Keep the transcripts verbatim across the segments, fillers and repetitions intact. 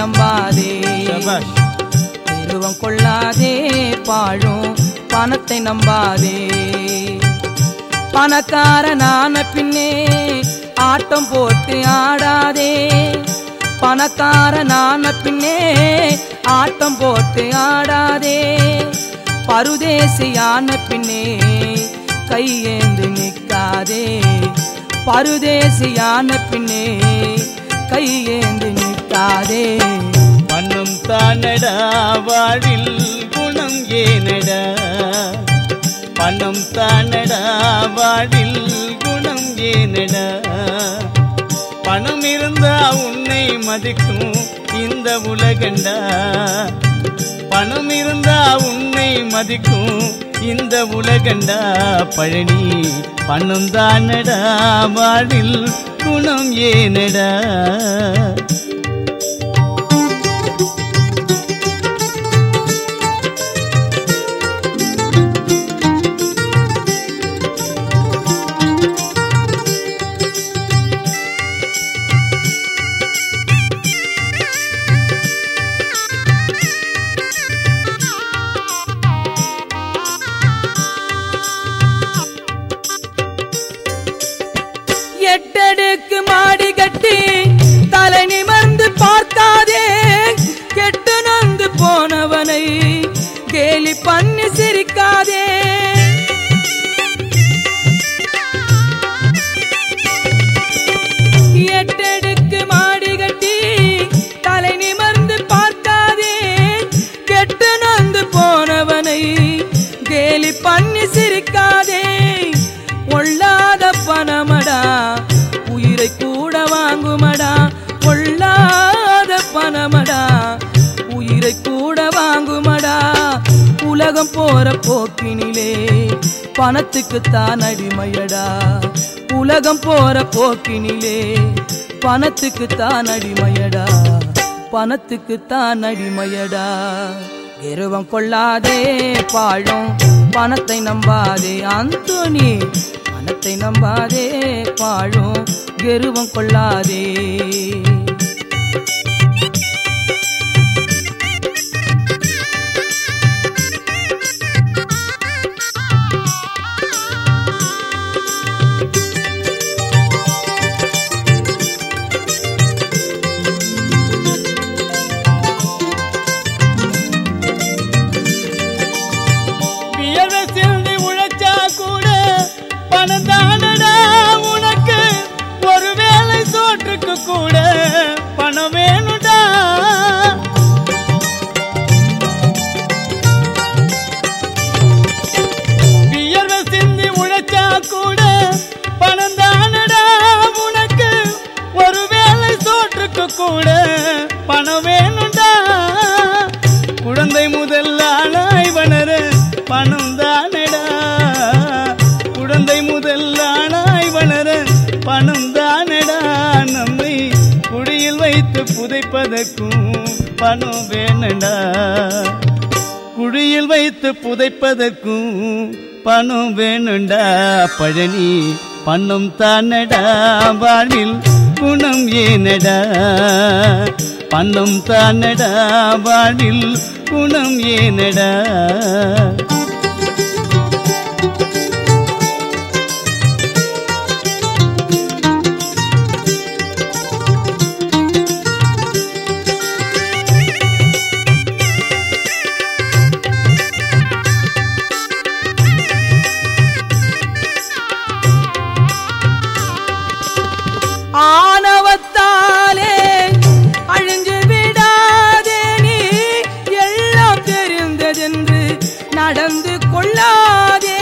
நம்பாதே, கெருவம் கொள்ளாதே, பாழும் பணத்தை நம்பாதே. பணக்காரனான பின்னே ஆட்டம் போட்டு ஆடாதே, பணக்காரனான பின்னே ஆட்டம் போட்டு ஆடாதே. பருதேசியான பின்னே கையேந்து நிற்காதே, பருதேசியான பின்னே கையேந்து நிற்காதே. பணம் தானடா வாழ்வில் குணம் ஏனடா, பணம் தானடா வாழ்வில் குணம் ஏனடா. பணம் இருந்தா உன்னை மதிக்கும் இந்த உலகண்டா, பணம் இருந்தா உன்னை மதிக்கும் இந்த உலகண்டா. பழனி பணம் தானடா வாழ்வில் குணம் ஏனடா. எட்டடுக்கு மாடி கட்டி தலை நிமிர்ந்து பார்க்காதே, கெட்டு நொந்து போனவனை கேலி பண்ணி சிரிக்காதே. எட்டடுக்கு மாடி கட்டி தலை நிமிர்ந்து பார்க்காதே, கெட்டு நொந்து போனவனை கேலி பண்ணி சிரிக்காதே. பொல்லாத பணமடா உயிரை கூட வாங்குமடா, பொல்லாத பணமடா உயிரை கூட வாங்குமடா. உலகம் போற போக்கினிலே பணத்துக்குத்தான் அடிமையடா, உலகம் போற போக்கினிலே பணத்துக்குத்தான் அடிமையடா, பணத்துக்குத்தான் அடிமையடா. கெருவம் கொள்ளாதே, பாழும் பணத்தை நம்பாதே. அந்தோனி பணத்தை நம்பாதே, பாழும் கெருவம் கொள்ளாதே. பணம் தானடா உனக்கு ஒரு வேளை சோற்றுக்கு கூட பணம் வேணுடா. வியர்வை சிந்தி உழைச்சா கூட பணம் தானடா உனக்கு ஒரு வேளை சோற்றுக்கு கூட பணம் வேணுடா. குழந்தை முதல் ஆளாய் வளர பணம் தானடா, குழந்தை முதல் ஆளாய் வளர பணம் தானடா. நம்மை குடியில் வைத்து புதைப்பதற்கும் பணம் வேணடா, குழியில் வைத்து புதைப்பதற்கும் பணம் வேணுண்டா. பழனி பணம் தானடா வாழ்வில் குணம் ஏனடா, பணம் தானடா வாழ்வில் குணம் ஏனடா. ஆணவத்தாலே அழிஞ்சு விடாதே, நீ எல்லாம் தெரிந்ததென்று நடந்து கொள்ளாதே.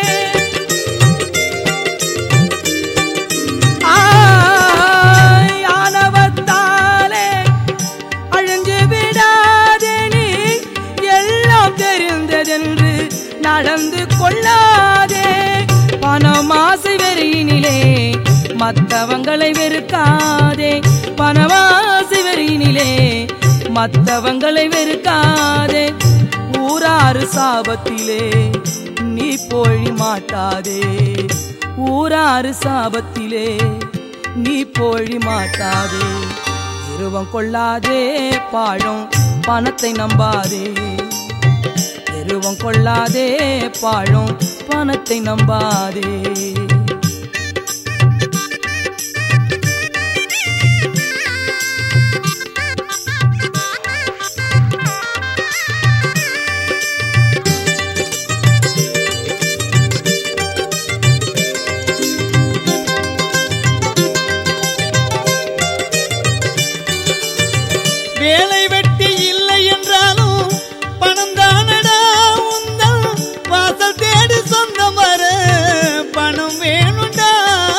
ஆணவத்தாலே அழிஞ்சு விடாதே, நீ எல்லாம் தெரிந்ததென்று நடந்து கொள்ளாதே. பணமாசை வெறியினிலே மத்தவங்களை வெறுக்காதே, பணவாசி வெறியினிலே மத்தவங்களை வெறுக்காதே. ஊராறு சாபத்திலே நீ போழி மாட்டாதே, ஊராறு சாபத்திலே நீ போழி மாட்டாதே. கெருவம் கொள்ளாதே பாழும் பணத்தை நம்பாதே கெருவம் கொள்ளாதே பாழும் பணத்தை நம்பாதே வேலை வெட்டி இல்லை என்றாலும் பணம் தானடா உந்தல் வாசல் தேடி சொந்தம் வர பணம் வேணுண்டா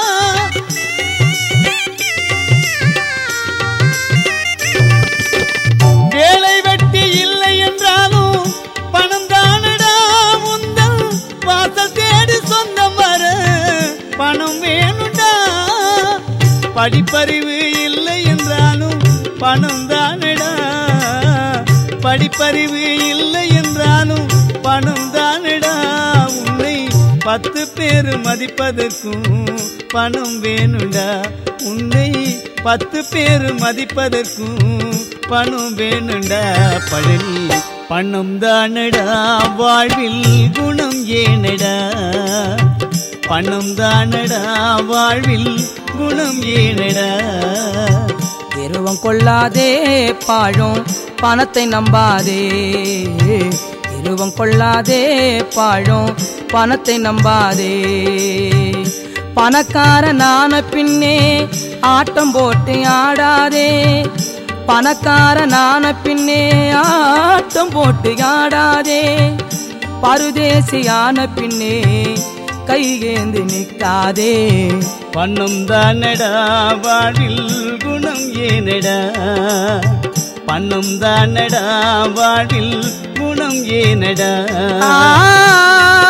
வேலை வெட்டி இல்லை என்றாலும் பணம் தானடா உந்தல் வாசல் தேடி சொந்தம் வர பணம் வேணுண்டா படிப்பறிவு இல்லை என்றாலும் பணம் தானடா படிப்பறிவு இல்லை என்றாலும் பணம் தானடா உன்னை பத்து பேர் மதிப்பதற்கும் பணம் வேணுண்டா உன்னை பத்து பேர் மதிப்பதற்கும் பணம் வேணுண்டா பழனி பணம் தானடா வாழ்வில் குணம் ஏனடா பணம் தானடா வாழ்வில் குணம் ஏனடா கெருவம் கொள்ளாதே பாழும் பணத்தை நம்பாதே கெருவம் கொள்ளாதே பாழும் பணத்தை நம்பாதே பணக்காரனான பின்னே ஆட்டம் போட்டு ஆடாதே பணக்காரனான பின்னே ஆட்டம் போட்டு ஆடாதே பரதேசியான பின்னே கையேந்து நிற்காதே பணம் தானடா வாழ்வில் குணம் ஏனடா பணம் தானடா வாழ்வில் குணம் ஏனடா